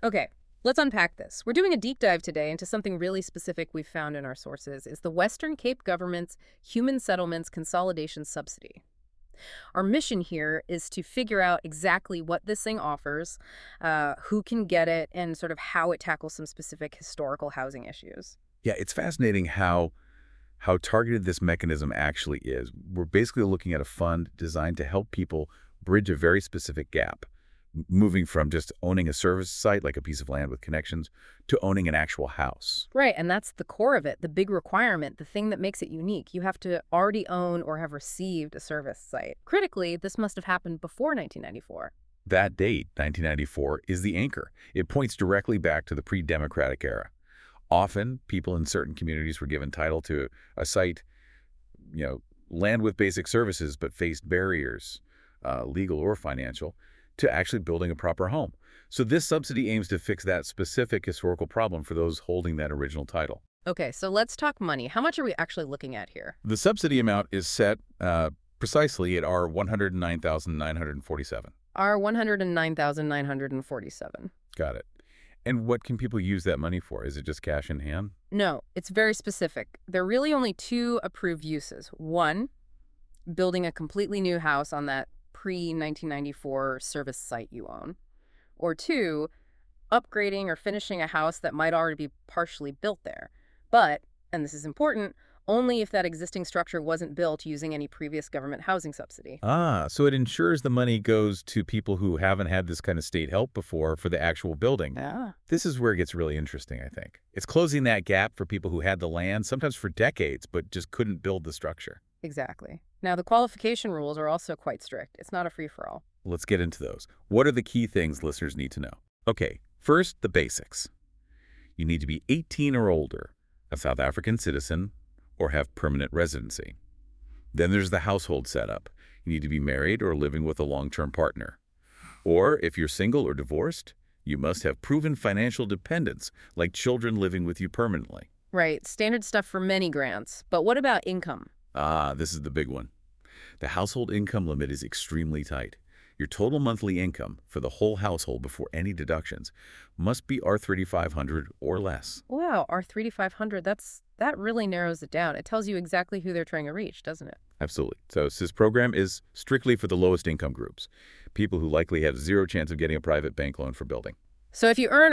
Okay, let's unpack this. We're doing a deep dive today into something really specific we've found in our sources. It's the Western Cape government's Human Settlements Consolidation Subsidy. Our mission here is to figure out exactly what this thing offers, who can get it, and sort of how it tackles some specific historical housing issues. Yeah, it's fascinating how targeted this mechanism actually is. We're basically looking at a fund designed to help people bridge a very specific gap, moving from just owning a service site like a piece of land with connections to owning an actual house. Right, and that's the core of it, the big requirement, the thing that makes it unique. You have to already own or have received a service site. Critically, this must have happened before 1994. That date, 1994, is the anchor. It points directly back to the pre-democratic era. Often, people in certain communities were given title to a site, land with basic services, but faced barriers, legal or financial, to actually building a proper home. So this subsidy aims to fix that specific historical problem for those holding that original title. Okay, so let's talk money. How much are we actually looking at here? The subsidy amount is set precisely at our 109,947. Our 109,947. Got it. And what can people use that money for? Is it just cash in hand? No, it's very specific. There are really only two approved uses. One, building a completely new house on that pre-1994 service site you own. Or two, upgrading or finishing a house that might already be partially built there. But, and this is important, only if that existing structure wasn't built using any previous government housing subsidy. Ah, so it ensures the money goes to people who haven't had this kind of state help before for the actual building. Yeah. This is where it gets really interesting, I think. It's closing that gap for people who had the land, sometimes for decades, but just couldn't build the structure. Exactly. Now, the qualification rules are also quite strict. It's not a free-for-all. Let's get into those. What are the key things listeners need to know? Okay, first, the basics. You need to be 18 or older, a South African citizen, or have permanent residency. Then there's the household setup. You need to be married or living with a long-term partner. Or if you're single or divorced, you must have proven financial dependence, like children living with you permanently. Right, standard stuff for many grants. But what about income? Ah, this is the big one. The household income limit is extremely tight. Your total monthly income for the whole household before any deductions must be R3500 or less. Wow, R3500, that really narrows it down. It tells you exactly who they're trying to reach, doesn't it? Absolutely. So this program is strictly for the lowest income groups, people who likely have zero chance of getting a private bank loan for building. So if you earn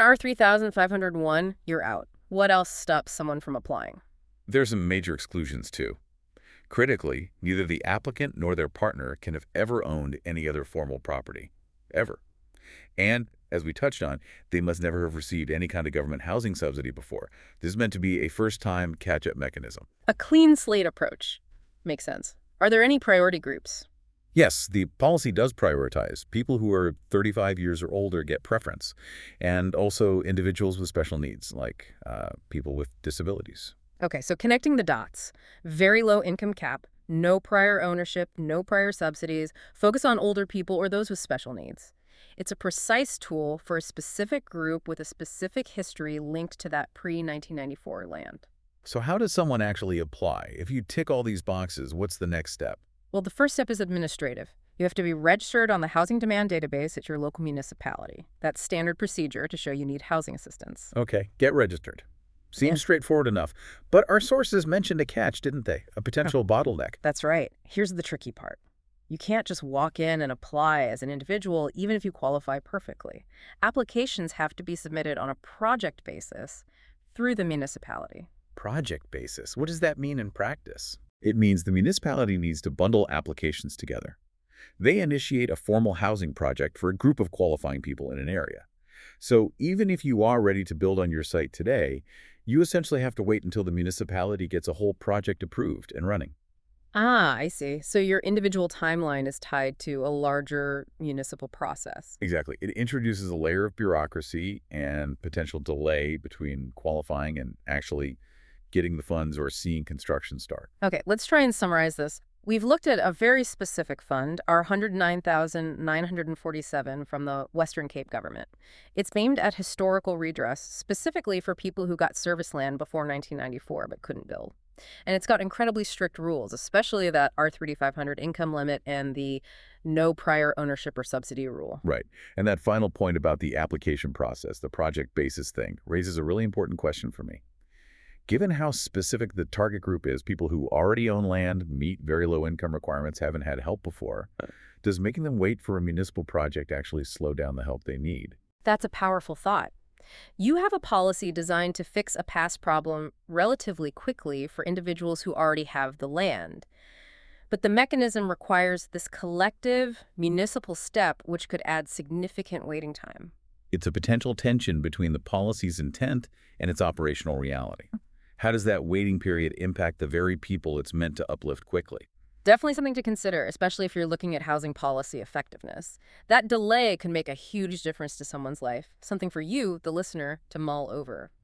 R3501, you're out. What else stops someone from applying? There's some major exclusions too. Critically, neither the applicant nor their partner can have ever owned any other formal property, ever. And, as we touched on, they must never have received any kind of government housing subsidy before. This is meant to be a first-time catch-up mechanism. A clean slate approach. Makes sense. Are there any priority groups? Yes, the policy does prioritize. People who are 35 years or older get preference, and also individuals with special needs, like people with disabilities. Okay, so connecting the dots. Very low income cap, no prior ownership, no prior subsidies, focus on older people or those with special needs. It's a precise tool for a specific group with a specific history linked to that pre-1994 land. So how does someone actually apply? If you tick all these boxes, what's the next step? Well, the first step is administrative. You have to be registered on the housing demand database at your local municipality. That's standard procedure to show you need housing assistance. Okay, get registered. Seems straightforward enough. But our sources mentioned a catch, didn't they? A potential bottleneck. That's right. Here's the tricky part. You can't just walk in and apply as an individual, even if you qualify perfectly. Applications have to be submitted on a project basis through the municipality. Project basis. What does that mean in practice? It means the municipality needs to bundle applications together. They initiate a formal housing project for a group of qualifying people in an area. So even if you are ready to build on your site today, you essentially have to wait until the municipality gets a whole project approved and running. Ah, I see. So your individual timeline is tied to a larger municipal process. Exactly. It introduces a layer of bureaucracy and potential delay between qualifying and actually getting the funds or seeing construction start. Okay, let's try and summarize this. We've looked at a very specific fund, our 109,947 from the Western Cape government. It's aimed at historical redress, specifically for people who got service land before 1994 but couldn't build. And it's got incredibly strict rules, especially that R3500 income limit and the no prior ownership or subsidy rule. Right. And that final point about the application process, the project basis thing, raises a really important question for me. Given how specific the target group is, people who already own land, meet very low income requirements, haven't had help before, does making them wait for a municipal project actually slow down the help they need? That's a powerful thought. You have a policy designed to fix a past problem relatively quickly for individuals who already have the land. But the mechanism requires this collective municipal step, which could add significant waiting time. It's a potential tension between the policy's intent and its operational reality. How does that waiting period impact the very people it's meant to uplift quickly? Definitely something to consider, especially if you're looking at housing policy effectiveness. That delay can make a huge difference to someone's life, something for you, the listener, to mull over.